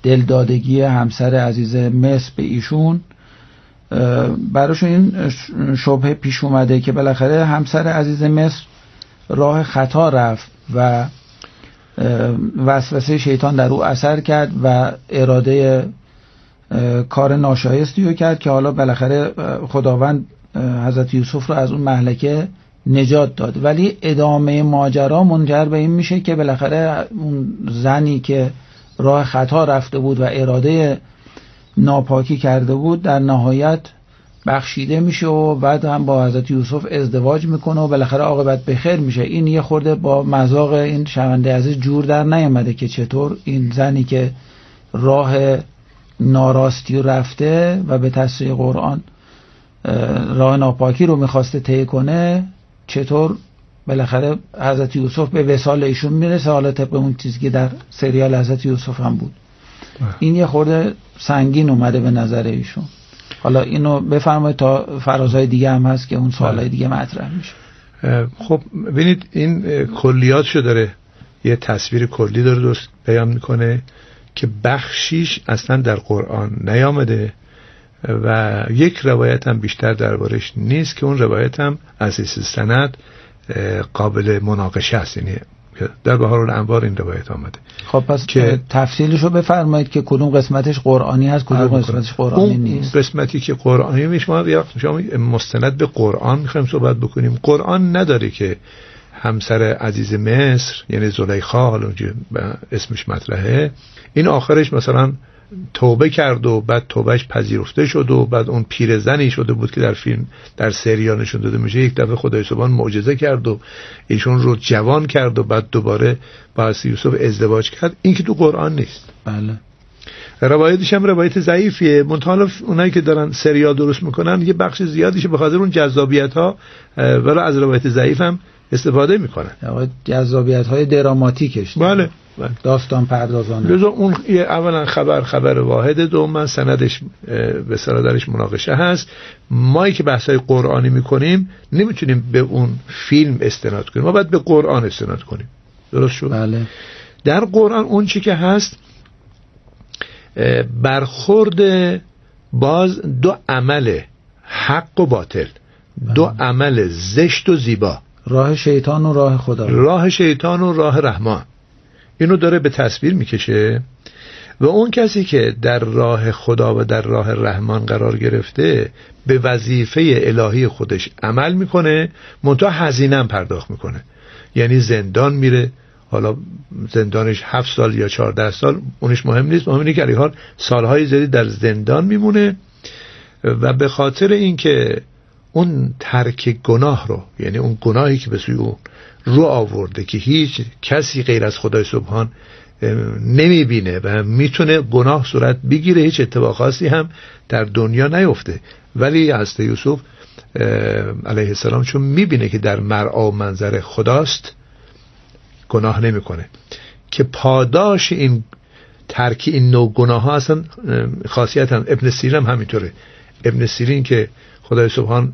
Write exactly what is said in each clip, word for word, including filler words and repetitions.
دلدادگی همسر عزیز مصر به ایشون، براشون این شبهه پیش اومده که بالاخره همسر عزیز مصر راه خطا رفت و وسوسه شیطان در او اثر کرد و اراده کار ناشایستی رو کرد که حالا بالاخره خداوند حضرت یوسف رو از اون مهلکه نجات داد. ولی ادامه ماجرا منجر به این میشه که بالاخره اون زنی که راه خطا رفته بود و اراده ناپاکی کرده بود در نهایت بخشیده میشه و بعد هم با حضرت یوسف ازدواج میکنه و بالاخره عاقبت بخیر میشه. این یه خورده با مذاق این شنونده عزیز جور در نیامده که چطور این زنی که راه ناراستی رفته و به تصریح قرآن راه ناپاکی رو میخواسته طی کنه، چطور بالاخره حضرت یوسف به وصال ایشون میرسه، حالا طبق اون چیزی که در سریال حضرت یوسف هم بود. این یه خورده سنگین اومده به نظر ایشون. حالا اینو بفرمایید تا فرازهای دیگه هم هست که اون سوالای دیگه مطرح میشه. خب ببینید این کلیاتشو داره، یه تصویر کلی داره درست بیان میکنه که بخشیش اصلا در قرآن نیامده و یک روایت هم بیشتر دربارش نیست که اون روایت هم از حیث سند قابل مناقشه است. یعنی در بهارالانوار این روایت آمده. خب پس که تفصیلشو بفرمایید که کدوم قسمتش قرآنی هست کدوم قسمتش قرآنی نیست. اون قسمتی که قرآنی میشه ما شما مستند به قرآن میخوایم صحبت بکنیم. قرآن نداره که همسر عزیز مصر یعنی زلیخا، حالا اونجا اسمش مطرحه، این آخرش مثلا توبه کرد و بعد توبهش پذیرفته شد و بعد اون پیرزنی شده بود که در فیلم در سریال نشون داده میشه، یک دفعه خدای سبحان معجزه کرد و ایشون رو جوان کرد و بعد دوباره با حضرت یوسف ازدواج کرد. این که تو قرآن نیست. بله. روایتش هم روایت ضعیفیه. منتها اونایی که دارن سریال درست میکنن یه بخش زیادیشه به خاطر اون جذابیت ها ولی از روایت ضعیف هم استفاده میکنن. جذابیت های دراماتیکش. بله. داستان پردازانه. لذا اون اولا خبر خبر واحده، دوما سندش به صلاح درش مناقشه هست. مایی که بحثای قرآنی میکنیم نمیتونیم به اون فیلم استناد کنیم، ما باید به قرآن استناد کنیم. درست شد؟ بله. در قرآن اون چی که هست برخورد باز دو عمل حق و باطل، بله. دو عمل زشت و زیبا، راه شیطان و راه خدا، راه شیطان و راه رحمان، اینو داره به تصویر میکشه. و اون کسی که در راه خدا و در راه رحمان قرار گرفته به وظیفه الهی خودش عمل میکنه، منتها هزینه هم پرداخت میکنه. یعنی زندان میره، حالا زندانش هفت سال یا چهارده سال اونش مهم نیست، مهم اینه که علیه حال سالهای زیادی در زندان میمونه و به خاطر اینکه اون ترک گناه رو، یعنی اون گناهی که به سوی اون رو آورده که هیچ کسی غیر از خدای سبحان نمیبینه و میتونه گناه صورت بگیره، هیچ اتفاق خاصی هم در دنیا نیفته، ولی حضرت یوسف علیه السلام چون میبینه که در مرعا و منظر خداست گناه نمیکنه که پاداش این ترک این نوع گناه ها اصلا خاصیت هم. ابن سیرین هم همینطوره. ابن سیرین که خدای سبحان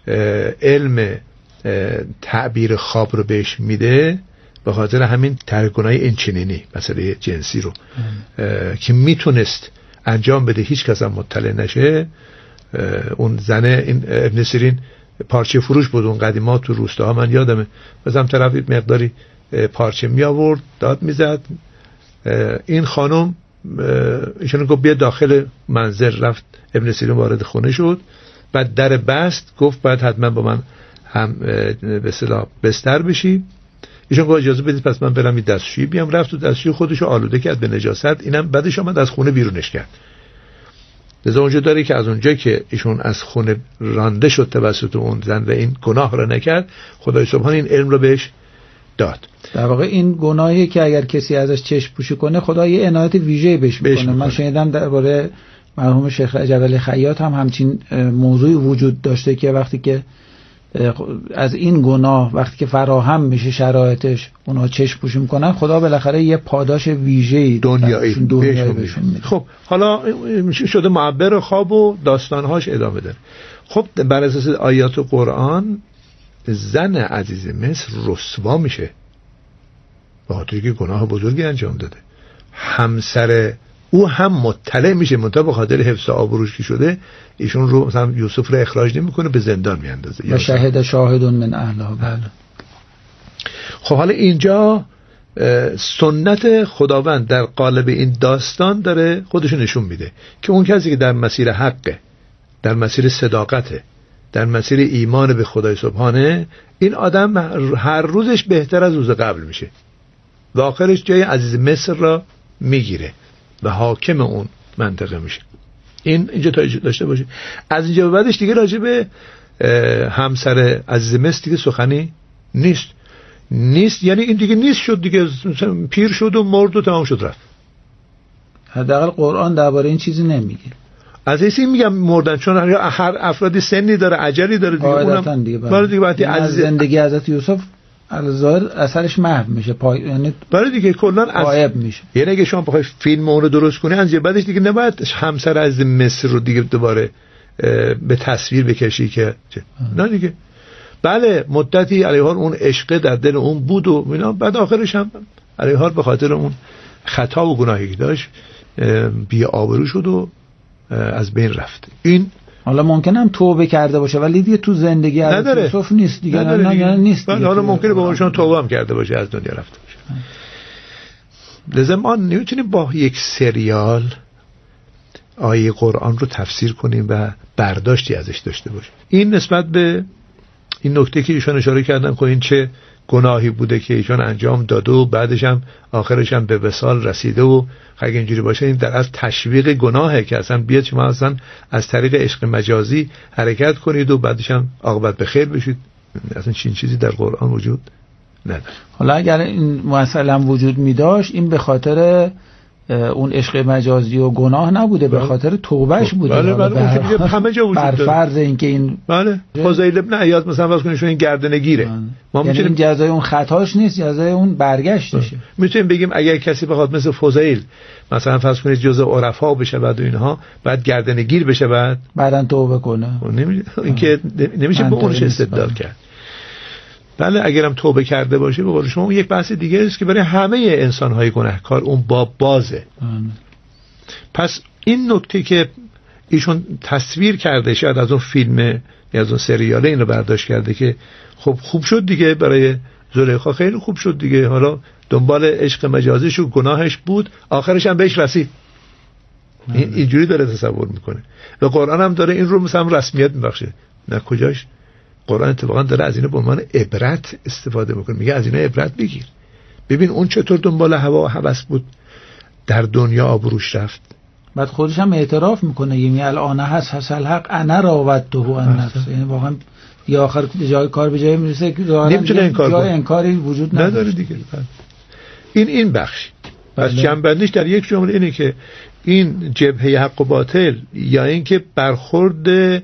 علم تعبیر خواب رو بهش میده به خاطر همین ترک گناهی اینچنینی مسئله جنسی رو که میتونست انجام بده هیچ کس هم مطلع نشه. اون زنه این ابن سیرین پارچه فروش بود اون قدیما تو روستاها، من یادمه بازم طرف مقداری پارچه می آورد داد میزد، این خانم ایشون گفت بیا داخل منزل، رفت ابن سیرین وارد خونه شد، بعد در بست گفت باید حتما با من هم به اصطلاح بستر بشی. ایشون گفت اجازه بدید پس من برم این دستشویی بیام. رفت تو دستشویی خودشو آلوده کرد به نجاست، اینم بعدش آمد از خونه بیرونش کرد. لذا اونجا داره که از اونجا که ایشون از خونه رانده شد توسط اون زن و این گناه را نکرد، خدای سبحان این علم رو بهش داد. در واقع این گناهی که اگر کسی ازش چشم پوشی کنه خدا یه عنایت ویژه‌ای بهش میکنه. من شنیدم درباره مرحوم شیخ رجب علی خیاط هم همچین موضوعی وجود داشته که وقتی که از این گناه وقتی که فراهم میشه شرایطش اونا چشم پوشی میکنن، خدا بالاخره یه پاداش ویژه‌ای دنیایی بهشون میده. خب حالا شده معبر خواب و داستانهاش ادامه داره. خب بر اساس آیات قرآن زن عزیز مصر رسوا میشه به خاطر که گناه بزرگی انجام داده. همسر او هم مطلع میشه، منتها به خاطر حفظ آبروش که شده ایشون رو مثلا یوسف رو اخراج نمیکنه، به زندان میاندازه. و شهد شاهد من اهلها. بله. خب حالا اینجا سنت خداوند در قالب این داستان داره خودشو نشون میده که اون کسی که در مسیر حقه، در مسیر صداقته، در مسیر ایمان به خدای سبحانه، این آدم هر روزش بهتر از روز قبل میشه و آخرش جای عزیز مصر را میگیره و حاکم اون منطقه میشه. این اینجا تا داشته باشه. از اینجا به بعدش دیگه راجع به همسر عزیز مصر دیگه سخنی نیست. نیست یعنی این دیگه نیست شد دیگه، پیر شد و مرد و تمام شد رفت. حداقل قرآن درباره این چیزی نمیگه. از این میگم مردن، چون هر افرادی سنی داره، اجلی داره دیگه. اونم دیگه برای دیگه وقتی از زندگی حضرت یوسف الظاهر اثرش محو میشه، پای یعنی برای دیگه کلا غایب میشه. یعنی اگه شما بخوای فیلم اون رو درست کنی از بعدش دیگه نباید همسر از مصر رو دیگه دوباره به تصویر بکشی که نه دیگه. بله مدتی علیها اون عشق در دل اون بود و اینا، بعد آخرش هم علیها به خاطر اون خطا و گناهی که داشت بی آبرو شد و از بین رفت. این حالا ممکنه هم توبه کرده باشه ولی دیگه تو زندگی حضرت یوسف نیست دیگه. نداره دیگه. نه نیست دیگه. حالا ممکنه باباشون توبه هم کرده باشه از دنیا رفته باشه. لذا ما نمیتونیم با یک سریال آیه قرآن رو تفسیر کنیم و برداشتی ازش داشته باشیم. این نسبت به این نکته که ایشان اشاره کردن که این چه گناهی بوده که ایشان انجام داده و بعدش هم آخرش هم به وصال رسیده و اگه اینجوری باشه این در از تشویق گناهه که اصلا بیاد شما اصلا از طریق عشق مجازی حرکت کنید و بعدش هم عاقبت به خیر بشید. اصلا چین چیزی در قرآن وجود نداره. حالا اگر این مثلا وجود می داشت این به خاطر اون عشق مجازی و گناه نبوده، به خاطر توبهش بوده. بله بله اون که همه جا وجود داره. بر فرض اینکه این بله فضیل ابن عیاض مثلا واسه کنیشون این گردنگیره. ما یعنی میتونیم جزای اون خطاش نیست، جزای اون برگشتشه. میتونیم بگیم اگر کسی بخواد مثل فضیل مثلا فرض کنید جزء عرفا بشه بعد و اینها بعد گردنگیر بشه بعد بعدن توبه کنه، این که نمیشه به اونش استدلال کرد. بله اگرم توبه کرده باشه به قول شما اون یک بحث دیگه است که برای همه انسان‌های گناهکار اون باب بازه. آمین. پس این نکته که ایشون تصویر کرده شاید از اون فیلم یا از اون سریاله این رو برداشت کرده که خب خوب شد دیگه برای زلیخا، خیلی خوب شد دیگه، حالا دنبال عشق مجازیش و گناهش بود آخرش هم بهش رسید. این اینجوری داره تصور میکنه و قرآن هم داره این رو مثلا رسمیت میبخشه. نه کجاش قرآن اتفاقا داره از اینا به عنوان عبرت استفاده میکنه، میگه از اینا عبرت بگیر، ببین اون چطور دنبال هوا و هوس بود در دنیا آبروش رفت. بعد خودش هم اعتراف میکنه یعنی الان هست حسل حق انا راودته عن نفسه، یعنی واقعا یا آخر جای کار به جای میرسه که نمیتونه انکار کنه، جای انکاری وجود نداره دیگه. این این بخش پس جنبندیش در یک جمله اینه که این جبهه حق و باطل یا اینکه برخورد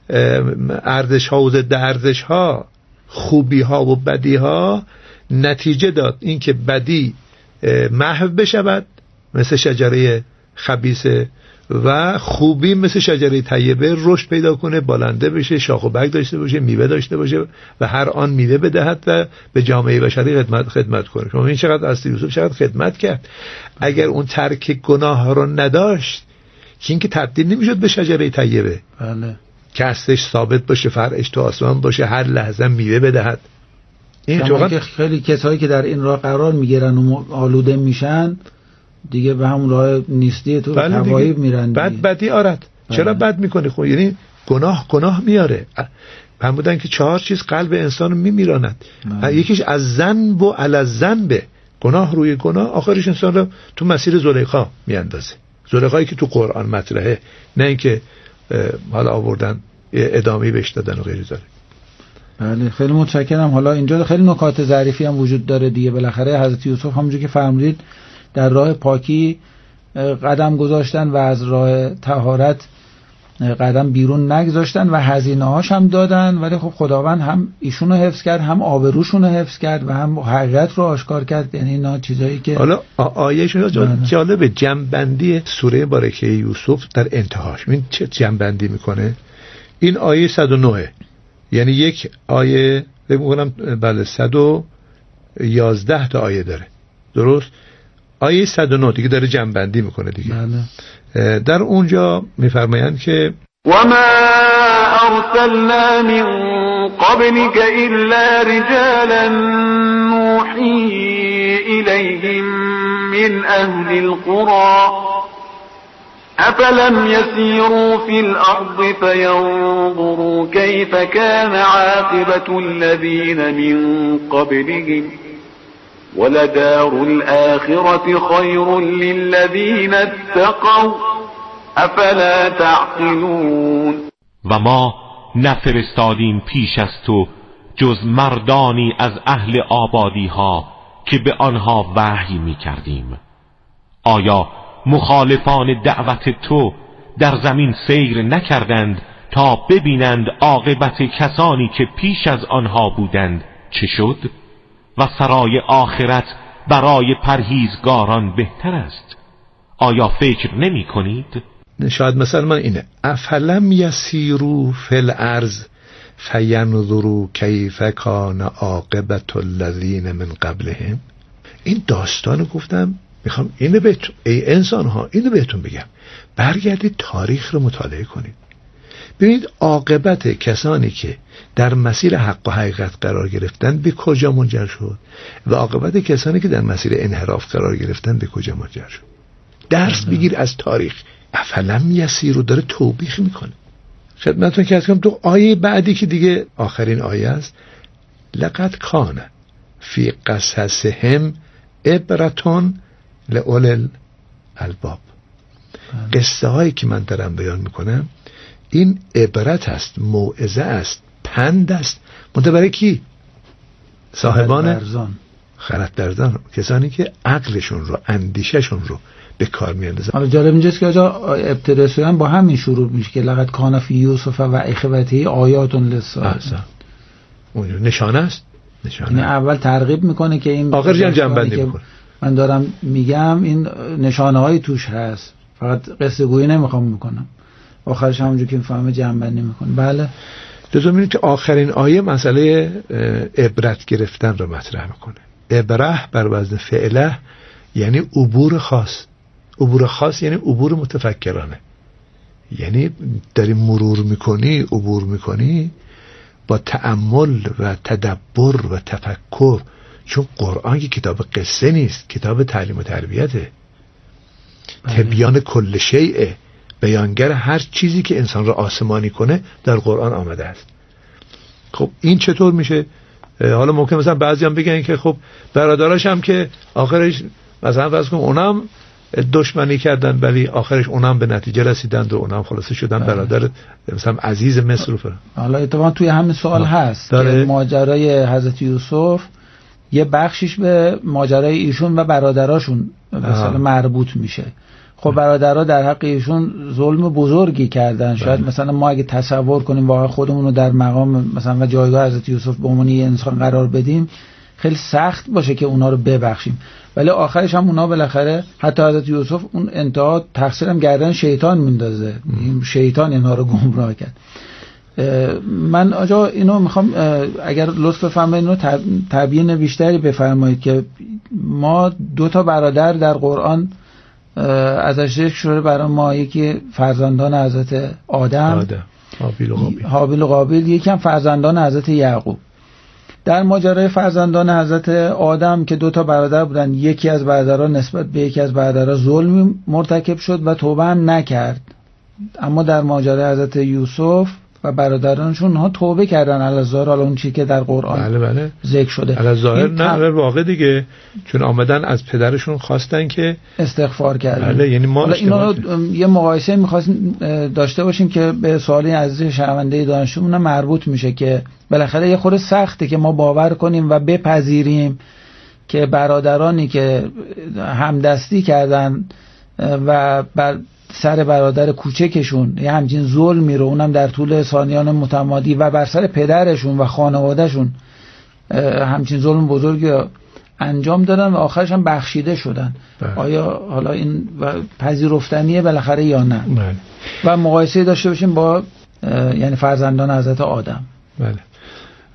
ارزش ها و ضد ارزش ها، خوبی ها و بدی ها نتیجه داد اینکه بدی محو بشود مثل شجره خبیثه و خوبی مثل شجره طیبه رشد پیدا کنه، بالنده بشه، شاخ و برگ داشته باشه، میوه داشته باشه و هر آن میوه بدهد و به جامعه بشری خدمت خدمت کنه. شما این چقدر از یوسف چقدر خدمت کرد. اگر اون ترک گناه رو نداشت که این که تبدیل نمیشد به شجره طیبه. بله. که اصلش ثابت باشه، فرعش تو آسمان باشه، هر لحظه میوه بدهد. این جوان که خیلی کسایی که در این راه قرار میگیرن و آلوده میشن دیگه به همون راه نیستی تو هوایی میرن. بعد بدی آرد. چرا بد میکنه؟ خب یعنی گناه گناه میاره. هم بودن که چهار چیز قلب انسان رو میمیراند. یکیش از ذنب و علی ذنب، گناه روی گناه، آخرش انسان رو تو مسیر زلیخا میاندازه. زلیخایی که تو قرآن مطرحه، نه اینکه حالا آوردن ادامه‌ای بهش دادن و غیر ذلک. بله خیلی متشکرم. حالا اینجا خیلی نکات ظریفی هم وجود داره دیگه. بالاخره حضرت یوسف همونجوری که فرمودید در راه پاکی قدم گذاشتن و از راه طهارت قدم بیرون نگذاشتن و هزینه هاش هم دادن، ولی خب خداوند هم ایشونو حفظ کرد، هم آبروشونو حفظ کرد و هم حقیقت رو آشکار کرد. یعنی اینا چیزایی که حالا آیه‌شون جالب جمع‌بندی سوره بارکه یوسف در انتهاش این چه جمع‌بندی میکنه. این آیه صد و نه، یعنی یک آیه فکر می‌کنم بله صد و یازده تا آیه داره، درست؟ آیه صد و نه دیگه داره جمع‌بندی میکنه دیگه. بله. در اونجا میفرمایند که وما ارسلنا من قبلك الا رجالا نوحی الیهم من اهل القرى افلم يسيروا في الارض فينظروا كيف كان عاقبة الذين من قبلهم ولدار الآخرة خير للذين اتقوا افلا تعقلون. و ما نفرستادیم پیش از تو جز مردانی از اهل آبادی ها که به آنها وحی می کردیم. آیا مخالفان دعوت تو در زمین سیر نکردند تا ببینند عاقبت کسانی که پیش از آنها بودند چه شد؟ و سرای آخرت برای پرهیزگاران بهتر است. آیا فکر نمی کنید؟ شاید مثلا من اینه افلم یسیرو فی الارض فینظروا کیف کان عاقبة الذین من قبلهم. این داستانو گفتم میخوام اینو بهتون، ای انسان ها اینو بهتون بگم، برگردید تاریخ رو مطالعه کنید، ببینید عاقبت کسانی که در مسیر حق و حقیقت قرار گرفتن به کجا منجر شد و عاقبت کسانی که در مسیر انحراف قرار گرفتن به کجا منجر شد. درس بگیر از تاریخ. افلم یسیر رو داره توبیخ میکنه. خدمتتون که هستم تو آیه بعدی که دیگه آخرین آیه است، لقد کان فی قصصهم عبرتون لأولی الالباب. قصه هایی که من دارم بیان میکنم این عبرت است، موعظه است، پند است. منتها برای کی؟ صاحبان خرد برزان، کسانی که عقلشون رو، اندیششون رو به کار میاندازن. حالا جالب اینجاست که آجا ابتدای سوره با همین شروع میشه که لقد کان فی یوسف و اخوته آیات للصالحین. اون نشانه است، نشانه. این اول ترغیب میکنه که این آخر جمع جنبندی میکنه. من دارم میگم این نشانه هایی توش هست، فقط قصه گویی نمیخوام میکنم. آخرش همونجور که میفهمه جنبندی میکنه. بله. لازم اینه که آخرین آیه مسئله عبرت گرفتن رو مطرح میکنه. عبره بر وزن فعله یعنی عبور خاص. عبور خاص یعنی عبور متفکرانه، یعنی داری مرور میکنی، عبور میکنی با تأمل و تدبر و تفکر، چون قرآن که کتاب قصه نیست، کتاب تعلیم و تربیته. تبیان کل شیء، بیانگر هر چیزی که انسان را آسمانی کنه در قرآن آمده است. خب این چطور میشه؟ حالا ممکن مثلا بعضی هم بگن که خب برادراش هم که آخرش مثلا فرض کن اونم دشمنی کردن ولی آخرش اونم به نتیجه رسیدند و اونم خلاصه شدن برادر مثلا عزیز مصر رو فرن. حالا اتفاقا توی همین سوال هست داره. که ماجرای حضرت یوسف یه بخشیش به ماجرای ایشون و برادراشون مثلا مربوط میشه. خب برادرها در حق ایشون ظلم بزرگی کردن. شاید بله. مثلا ما اگه تصور کنیم واقعا خودمون رو در مقام مثلا و جایگاه حضرت یوسف به عنوان یه انسان قرار بدیم، خیلی سخت باشه که اونا رو ببخشیم، ولی آخرش هم اونا بالاخره حتی حضرت یوسف اون انتها تقصیرم گردن شیطان میندازه. این شیطان اینا رو گمراه کرد. من آجا اینو میخوام اگر لطف بفرمایید اینو تبیین بیشتری بفرمایید که ما دو تا برادر در قرآن ازش ذکر شده برای ما، یکی فرزندان حضرت آدم, آدم. حابیل و قابیل. حابیل و قابیل، یکی هم فرزندان حضرت یعقوب. در ماجرای فرزندان حضرت آدم که دو تا برادر بودن، یکی از برادران نسبت به یکی از برادرها ظلم مرتکب شد و توبه هم نکرد، اما در ماجرای حضرت یوسف و برادرانشون ها توبه کردن علی ظاهر، حالا اون چیزی که در قرآن بله بله. ذکر شده علی ظاهر نه علی واقع دیگه، چون آمدن از پدرشون خواستن که استغفار کردن. بله یعنی ما اینو یه مقایسه می‌خواستیم داشته باشیم که به سوالی عزیز شنونده دانشجومون مربوط میشه که بالاخره یه خورده سخته که ما باور کنیم و بپذیریم که برادرانی که همدستی کردن و بر سر برادر کوچکشون یه همچین ظلمی رو، اونم در طول ثانیان متمادی، و بر سر پدرشون و خانوادهشون همچین ظلم بزرگی انجام دادن و آخرش هم بخشیده شدن. بله. آیا حالا این پذیرفتنیه بالاخره یا نه؟ بله. و مقایسه داشته باشیم با یعنی فرزندان حضرت آدم. بله.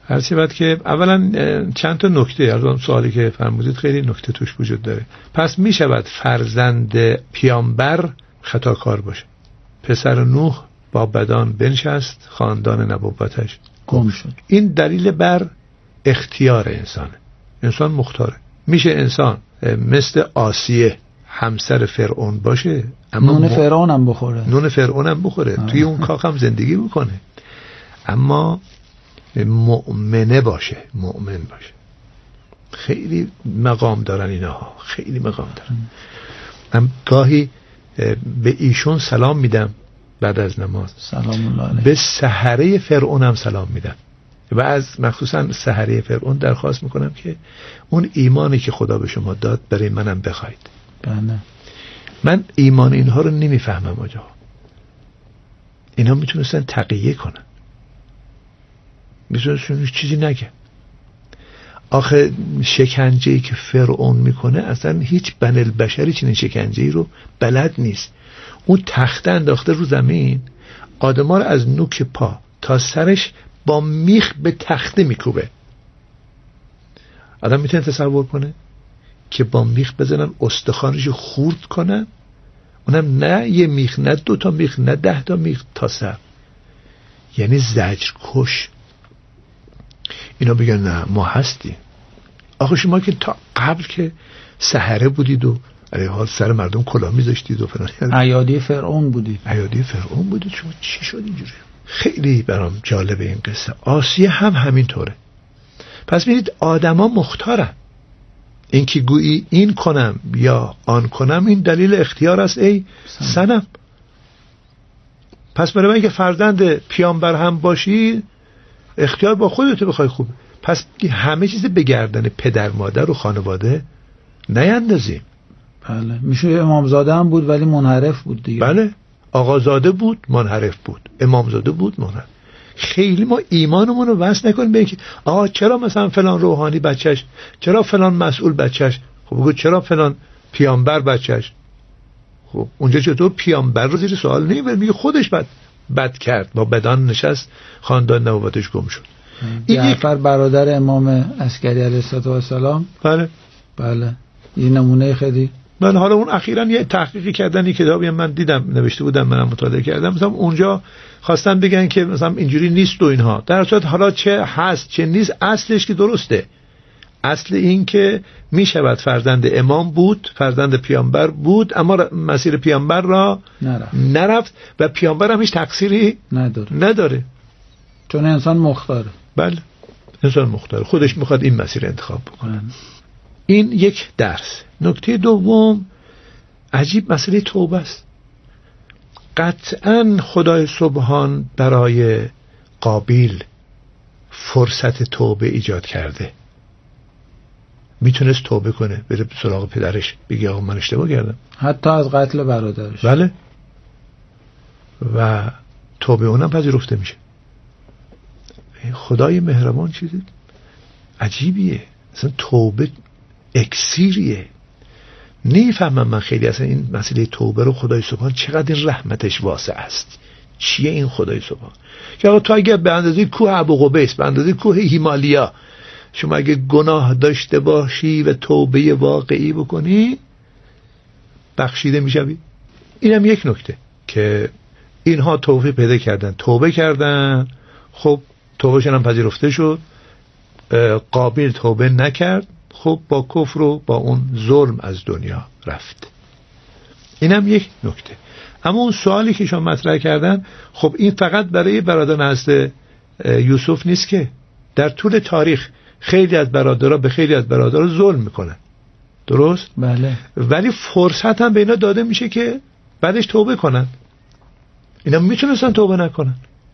هر چی بعد که اولا چند تا نکته از اون سوالی که فرمودید خیلی نکته توش وجود داره. پس می شود فرزند پیامبر خطاکار باشه. پسر نوح با بدان بنشست، خاندان نبوتش گم شد. این دلیل بر اختیار انسانه. انسان مختاره. میشه انسان مثل آسیه همسر فرعون باشه، اما نون فرعون هم بخوره نون فرعون هم بخوره آه. توی اون کاخ هم زندگی بکنه، اما مؤمنه باشه، مؤمن باشه. خیلی مقام دارن اینها، خیلی مقام دارن. من گاهی به ایشون سلام میدم بعد از نماز، سلام الله علیه. به سحره فرعون هم سلام میدم و از مخصوصا سحره فرعون درخواست میکنم که اون ایمانی که خدا به شما داد برای منم بخواید. بله. من ایمان اینها رو نمیفهمم آجا. اینها میتونستن تقیه کنن، میتونستن چیزی نگه. آخه شکنجه‌ای که فرعون میکنه اصلا هیچ بن البشری چنین شکنجه‌ای رو بلد نیست. اون تخته انداخته رو زمین، آدما رو از نوک پا تا سرش با میخ به تخته میکوبه. آدم میتونه تصور کنه که با میخ بزنن استخوانش خورد کنن؟ اونم نه یه میخ، نه دو تا میخ، نه ده تا میخ، تا سر. یعنی زجر کش. اینا بگن نه ما هستیم. آخه شما که تا قبل که سحره بودید و علیه حال سر مردم کلاه میذاشتید و فلان، ایادی فرعون بودید. ایادی فرعون بودید. شما چی شد اینجوری؟ خیلی برام جالبه این قصه. آسیه هم همینطوره. پس میدید آدما مختارن. این که گویی این کنم یا آن کنم، این دلیل اختیار است ای سنم. پس برای من که فرزند پیامبر هم باشی، اختیار با خودت بخوای خوبه. پس همه چیز به گردن پدر مادر و خانواده نیندازیم. بله. میشه امامزاده هم بود ولی منحرف بود دیگه. بله. آقازاده بود منحرف بود، امامزاده بود منحرف. خیلی ما ایمانمون رو وصل نکنیم به اینکه آقا چرا مثلا فلان روحانی بچهش، چرا فلان مسئول بچهش، خب بگو چرا فلان پیامبر بچهش. خب اونجا چطور پیامبر رو زیر سوال نمیبره؟ میگه خودش بد بد کرد، با بدان نشست، خاندان نبوتش گم شد. جعفر برادر امام عسکری علیه السلام. بله بله. این نمونه خیلی. من حالا اون اخیراً یه تحقیقی کردن، یه کتابی من دیدم نوشته بودم، منم مطالعه کردم، مثلا اونجا خواستن بگن که مثلا اینجوری نیست و اینها، در صورت حالا چه هست چه نیست، اصلش که درسته. اصل این که می شود فرزند امام بود، فرزند پیامبر بود، اما مسیر پیامبر را نرفت, نرفت و پیامبر هم هیچ تقصیری نداره. نداره چون انسان مختاره. بله انسان مختاره، خودش میخواد این مسیر انتخاب بکنه. این یک درس. نکته دوم، عجیب مسئله توبه است. قطعاً خدای سبحان برای قابیل فرصت توبه ایجاد کرده. میتونست توبه کنه، بره سراغ پدرش بگه آقا من اشتباه کردم، حتی از قتل برادرش. بله. و توبه اونم پذیرفته میشه. خدای مهربان چیزی عجیبیه. اصلا توبه اکسیریه. نیفهمم من خیلی اصلا این مسئله توبه رو. خدای سبحان چقدر این رحمتش واسع است. چیه این خدای سبحان که آقا تو اگه به اندازه کوه ابوقبیس، به اندازه کوه هیمالیا شما اگه گناه داشته باشی و توبه واقعی بکنی، بخشیده میشوی. اینم یک نکته که اینها توفیق پیدا کردن، توبه کردن. خب توبهشون هم پذیرفته شد. قابیل توبه نکرد، خب با کفر و با اون ظلم از دنیا رفت. اینم یک نکته. اما اون سوالی که شما مطرح کردن، خب این فقط برای برادران حضرت یوسف نیست که در طول تاریخ خیلی از برادرها به خیلی از برادرها ظلم میکنن. درست؟ بله. ولی فرصت هم به اینا داده میشه که بعدش توبه کنن. اینا میتونستن توبه نکنن،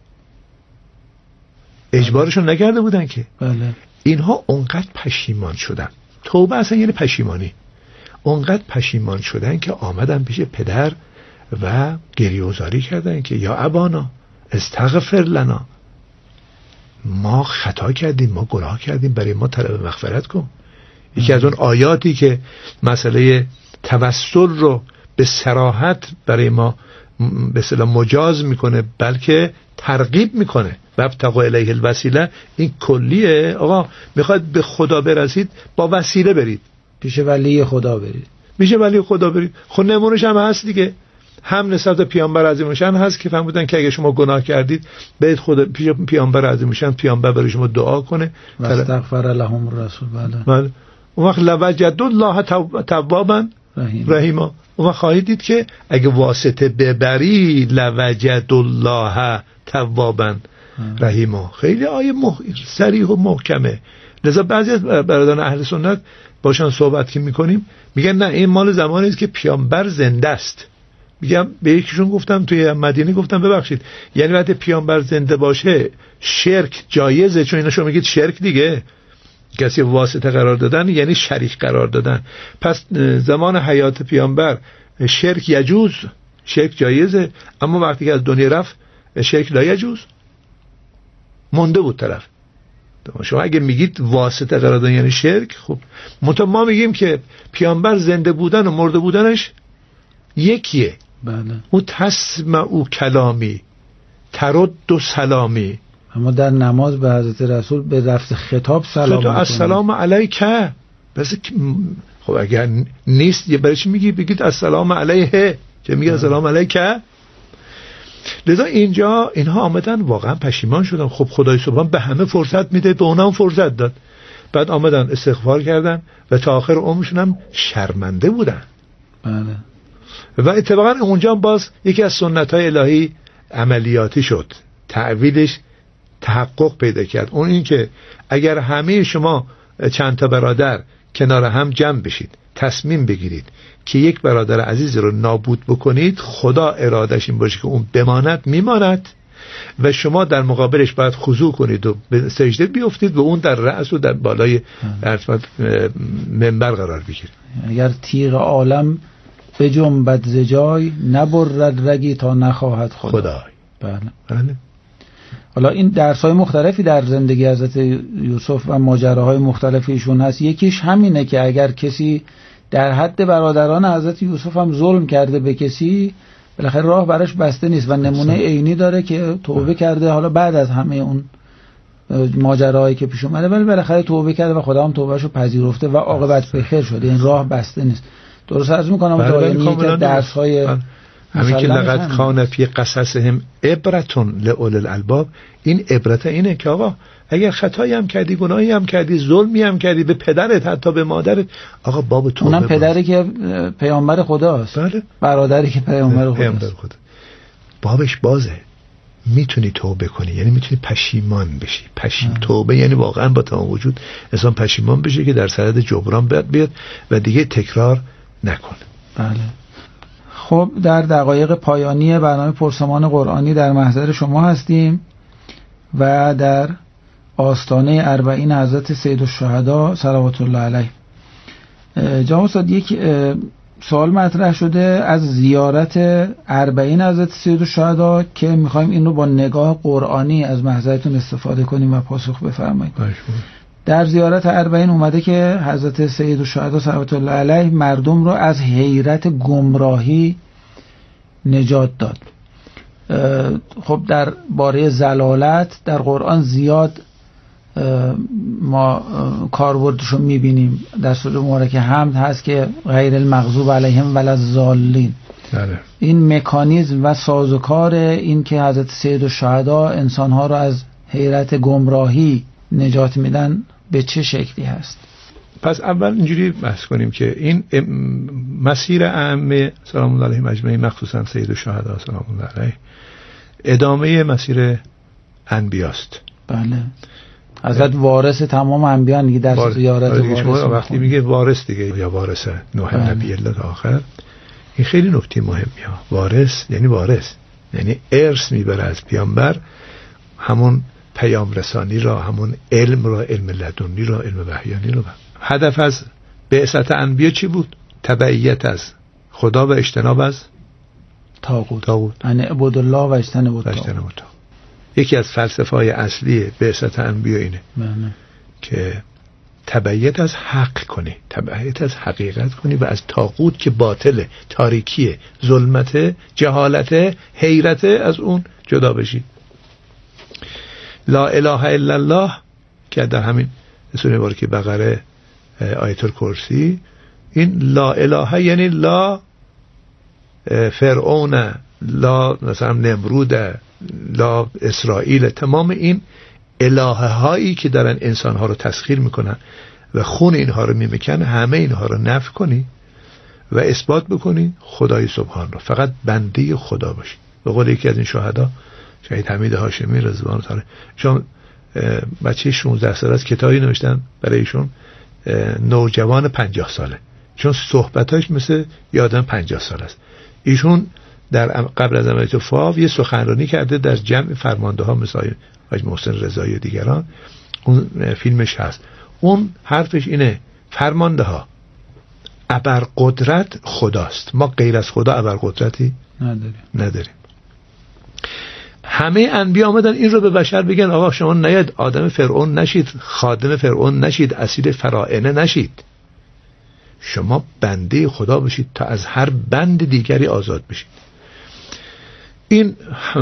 اجبارشون نکرده بودن که. بله. اینها اونقدر پشیمان شدن. توبه اصلا یعنی پشیمانی. اونقدر پشیمان شدن که آمدن پیش پدر و گریه‌وزاری کردن که یا ابانا استغفر لنا، ما خطا کردیم، ما گناه کردیم، برای ما طلب مغفرت کن. یکی از اون آیاتی که مسئله توسل رو به صراحت برای ما به اصطلاح مجاز میکنه، بلکه ترغیب میکنه. وابتغوا الیه الوسیله، این کلیه. آقا میخواد به خدا برسید با وسیله برید، پیش ولی خدا برید، میشه ولی خدا برید. خود نمونش هم هست دیگه، هم نسبت به پیامبر عظیم شأن هست که فرمودن که اگه شما گناه کردید برید خدا پیش پیامبر عظیم شأن، پیامبر برای شما دعا کنه و استغفر لهم الرسول. بله. اون وقت لوجد الله توابا رحیما. اون وقت خواهید دید که اگه واسطه ببری لوجد الله توابا رحیما. خیلی آیه مح... صریح و محکمه. لذا بعضی از برادران اهل سنت باشن صحبت که میکنیم میگن نه این مال زمانی است که پیامبر زنده است. میگم به یکیشون گفتم توی مدینه، گفتم ببخشید یعنی وقتی پیامبر زنده باشه شرک جایزه؟ چون اینا شما میگید شرک دیگه، کسی واسطه قرار دادن یعنی شریک قرار دادن. پس زمان حیات پیامبر شرک یجوز، شرک جایزه، اما وقتی که از دنیا رفت شرک لا یجوز، مونده بود طرف. شما اگه میگید واسطه قرار دادن یعنی شرک، خب منتها ما میگیم که پیامبر زنده بودن و مرده بودنش یکیه. بله. او تسمع کلامی ترد و سلامی. اما در نماز به حضرت رسول به لفظ خطاب سلام میکنید. السلام علیکه. بس خب اگر نیست یه برای چی میگی بگید السلام علیه، چه میگه السلام علیکه؟ لذا اینجا اینها آمدن واقعا پشیمان شدن. خب خدای سبحان به همه فرصت میده، به اونها هم فرصت داد. بعد آمدن استغفار کردن و تا آخر عمرشون هم شرمنده بودن. بله. و اتفاقا اونجا باز یکی از سنت‌های الهی عملیاتی شد، تعویلش تحقق پیدا کرد. اون این که اگر همه شما چند تا برادر کنار هم جمع بشید، تصمیم بگیرید که یک برادر عزیز رو نابود بکنید، خدا ارادش این باشه که اون بماند میماند و شما در مقابلش باید خضوع کنید و به سجده بیفتید و اون در رأس و در بالای منبر قرار بگیره. اگر تیغ عالم به جنبت ز جای، نبرد رگی تا نخواهد خدا. خدای. بله. بله. حالا این درس‌های مختلفی در زندگی حضرت یوسف و ماجراهای مختلفی ایشون هست. یکیش همینه که اگر کسی در حد برادران حضرت یوسف هم ظلم کرده به کسی، بالاخره راه براش بسته نیست و نمونه عینی داره که توبه کرده حالا بعد از همه اون ماجراهایی که پیش اومده، ولی بالاخره توبه کرده و خدا هم توبهشو پذیرفته و عاقبت بخیر شده. این راه بسته نیست. درست عرض میکنم دائمی که درس‌های همین که لقد کان فی قصصهم عبرتون لأولی الالباب، این عبرت اینه که آقا اگر خطایی هم کردی، گناهی هم کردی، ظلمی هم کردی به پدرت، حتی به مادرت، آقا باب توبه. اونم پدری که پیامبر خداست. بله. برادری که پیامبر خداست. خدا. بابش بازه، میتونی توبه کنی، یعنی میتونی پشیمان بشی. پشیم توبه یعنی واقعا با تمام وجود انسان پشیمان بشه که در صدد جبران بیاد بیاد و دیگه تکرار نکنه. بله. خب در دقایق پایانی برنامه پرسمان قرآنی در محضر شما هستیم و در آستانه اربعین حضرت سیدالشهدا صلوات الله علیه. جناب استاد، یک سوال مطرح شده از زیارت اربعین حضرت سیدالشهدا که میخوایم این رو با نگاه قرآنی از محضرتون استفاده کنیم و پاسخ بفرمایید. در زیارت اربعین اومده که حضرت سیدالشهدا صلوات الله علیه مردم رو از حیرت گمراهی نجات داد. خب در باره زلالت در قرآن زیاد ما کاربردشو میبینیم. در سوره مبارکه حمد هست که غیر المغضوب علیهم ولا الضالین. این مکانیزم و سازوکار این که حضرت سیدالشهدا انسانها رو از حیرت گمراهی نجات میدن به چه شکلی هست؟ پس اول اینجوری بحث کنیم که این مسیر ائمه سلام الله علیهم اجمعین، مخصوصا سیدالشهدا سلام الله علیه، ادامه مسیر انبیاست. بله. حضرت وارث تمام انبیان دیگه در زیارت وارث. وقتی میگه وارث دیگه یا وارث نوح نبی الله آخر، این خیلی نکته مهمیه. وارث یعنی وارث، یعنی ارث میبره از پیامبر، همون پیام رسانی را، همون علم را، علم لدنی را، علم وحیانی را. هدف از بعثت انبیا چی بود؟ تبعیت از خدا و اجتناب از طاغوت. طاغوت. یعنی عباد الله و اجتناب الطاغوت. یکی از فلسفه های اصلی بعثت انبیا اینه معنی. که تبعیت از حق کنی، تبعیت از حقیقت کنی و از طاغوت که باطله، تاریکیه، ظلمته، جهالته، حیرته، از اون جدا بشی. لا اله الا الله که در همین سوره مبارکه بقره آیت الکرسی، این لا اله یعنی لا فرعون، لا مثلا نمرود، لا اسرائیل، تمام این الهه هایی که دارن انسان ها رو تسخیر میکنن و خون اینها رو میمکن، همه اینها رو نفی کنی و اثبات بکنی خدای سبحان رو، فقط بنده خدا باشی. به قول یکی از این شهدا، شهید حمید هاشمی رضوان الله تعالی، چون بچه شانزده ساله است، کتابی نوشتن برای ایشون، نوجوان پنجاه ساله، چون صحبتاش مثل یه آدم پنجاه ساله است. ایشون در قبل از عملیات فاو یه سخنرانی کرده در جمع فرمانده ها مثل حاج محسن رضایی و دیگران، اون فیلمش هست. اون حرفش اینه: فرمانده ها، ابرقدرت خداست، ما غیر از خدا ابرقدرتی نداریم. نداریم. همه انبیا آمدن این رو به بشر بگن آقا شما نیاد آدم فرعون نشید، خادم فرعون نشید، اسیر فراعنه نشید، شما بنده خدا بشید تا از هر بند دیگری آزاد بشید. این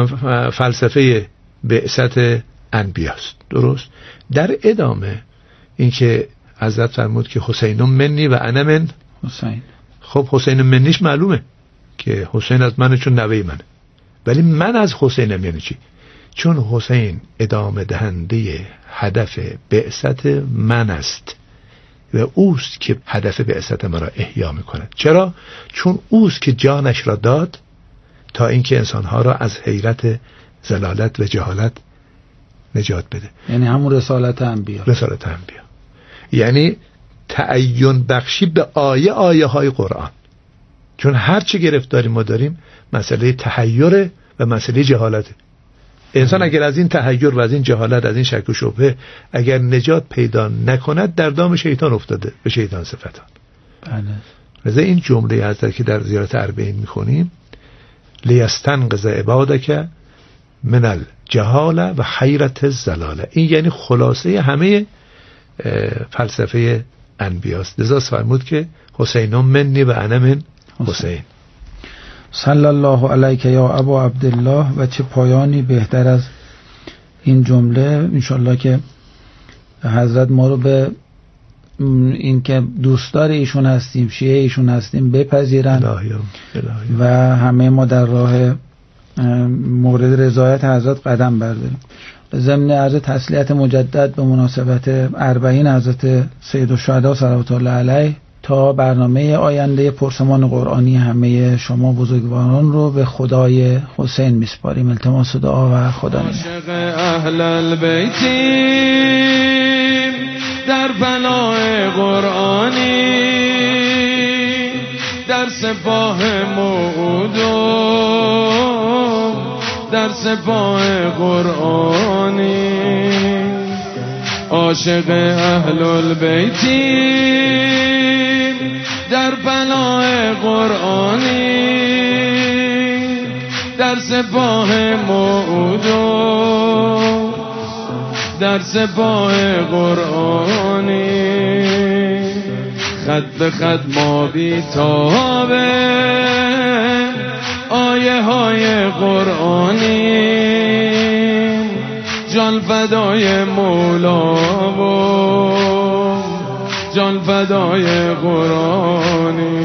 فلسفه بعثت انبیاست. درست. در ادامه اینکه حضرت فرمود که حسین منی و انا من حسین. خب حسین منیش معلومه که حسین از منه چون نوه منه، ولی من از حسینم یعنی چی؟ چون حسین ادامه دهنده هدف بعثت من است و اوست که هدف بعثت من را احیا میکنه. چرا؟ چون اوست که جانش را داد تا اینکه انسانها را از حیرت ضلالت و جهالت نجات بده. یعنی همون رسالت انبیا. رسالت انبیا یعنی تعین بخشی به آیه آیه های قرآن. چون هر چی گرفتاری ما داریم مسئله تحیر و مسئله جهالت. انسان اگر از این تحیر و از این جهالت، از این شک و شبهه اگر نجات پیدا نکند، در دام شیطان افتاده، به شیطان صفتان. بله. لذا این جمله حضرت که در زیارت اربعین میخونیم: لیستنقذ عبادک من الجهاله و حیرت الضلاله، این یعنی خلاصه همه فلسفه انبیاست. لذا فرمود که حسین منی و انا من حسین. صلی الله علیک یا ابا عبدالله. و چه پایانی بهتر از این جمله. انشالله که حضرت ما رو به این که دوستدار ایشون هستیم، شیعه ایشون هستیم بپذیرن الهی الهی. و همه ما در راه مورد رضایت حضرت قدم برداریم. ضمن عرض تسلیت مجدد به مناسبت اربعین حضرت سید الشهدا صلوات الله علیه، تا برنامه آینده پرسمان قرآنی همه شما بزرگواران رو به خدای حسین میسپاریم. التماس دعا و خدا نگهدار. عاشق اهل البیتیم در بنای قرآنی، در سپاه موعودم در سپاه قرآنی. عاشق اهل البیتیم در بنای قرآنی، در سپاه موعودم در سپاه قرآنی. خط به خط ما بیتابه آیه های قرآنی، جان فدای مولا و جان فدای قرآنی.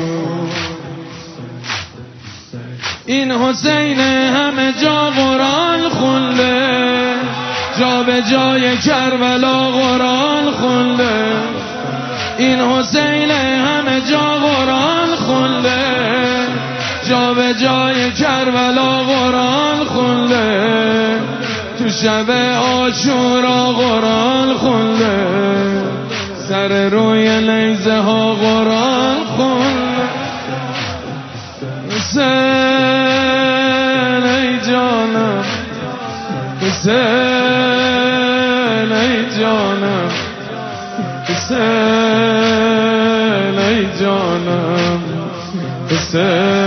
این حسین همه جا قرآن خونده، جا به جای کربلا قرآن خونده. این حسین همه جا قرآن خونده، جا به جای کربلا قرآن خونده. تو شب عاشورا قرآن خونده، سر روی نیزه ها قرآن خونده. حسین ای جانم، حسین ای جانم، حسین ای جانم، حسین